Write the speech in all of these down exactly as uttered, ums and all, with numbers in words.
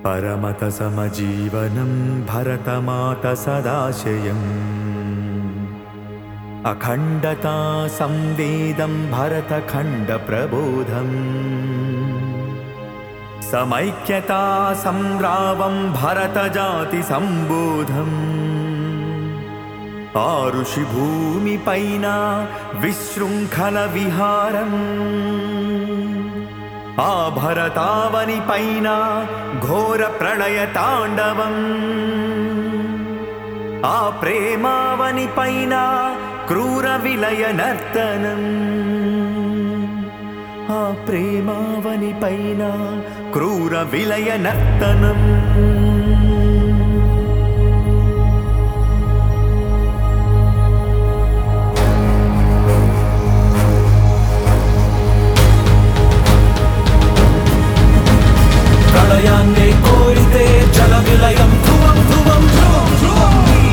परमत समजीवनं भरतमात सदाशयम् अखण्डता संवेदं भरतखण्ड प्रबोधम् समैक्यता संग्रामं भरतजाति संबोधम् आरुषि भूमि पैना विशृंखल विहारम् आ भरतावनि पैना घोर प्रलय तांडवम् आ प्रेमावनि पैना क्रूर विलय नर्तनम् आ प्रेमावनि पैना क्रूर विलय नर्तनम् ప్రళయాన్నే కోరితే జల విలయం ధ్రువం ధ్రువం ధ్రువం ధ్రువం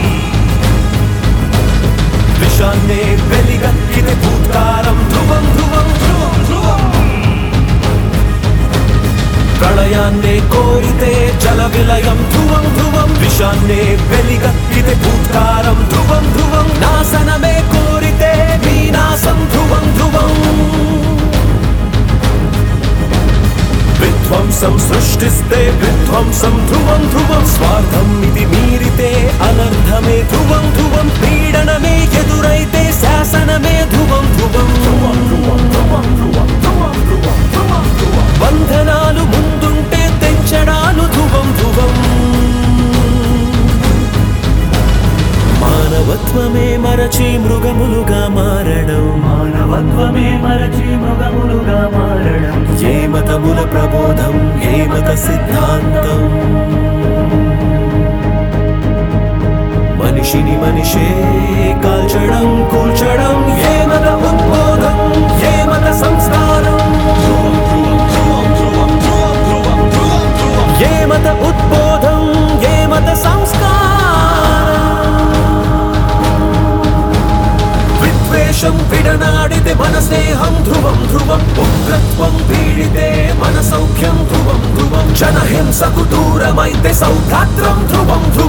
విషాన్నే వెలిగక్కితే భూత్కాలం ధ్రువం ధ్రువం ధ్రువం ధ్రువం ప్రళయాన్నే కోరితే జల విలయం ధ్రువం ధ్రువం విషాన్నే వెలిగక్కితే భూత్కాలం ధ్రువం ధ్రువం నాశనమే కోరితే వినాశం ధ్రువం ధ్రువం విధ్వంసం సృష్టిస్తే విధ్వంసం ధ్రువం ధ్రువం స్వార్థం ఇది మీరితే అనర్థమే ధ్రువం ధ్రువం పీడనమే ఎదురైతే శాసనమే ధ్రువం ధ్రువం బంధనాలు ముందుంటే తెంచడాలు ధ్రువం ధ్రువం మానవత్వమే మరచి మృగములుగా మారడం మానవత్వమే మరచి మృగములుగా మారడం ఏ మతముల ప్రబోధం ఏ మత సిద్ధాంతం మనిషిని మనిషే కాల్చడం కూల్చడం ఏ మత ఉద్బోధం ఏ మత సంస్కారం ఏ మత ఉద్బోధం ఏ మత సంస్కారం విద్వేషం విడనాడితే మన స్నేహం ధ్రువం ధ్రువం ఉగ్రత్వం పీడితే మన సౌఖ్యం ధ్రువం ధ్రువం జనహింసకు దూరమైతే సౌభ్రాత్రం ధ్రువం ధ్రువం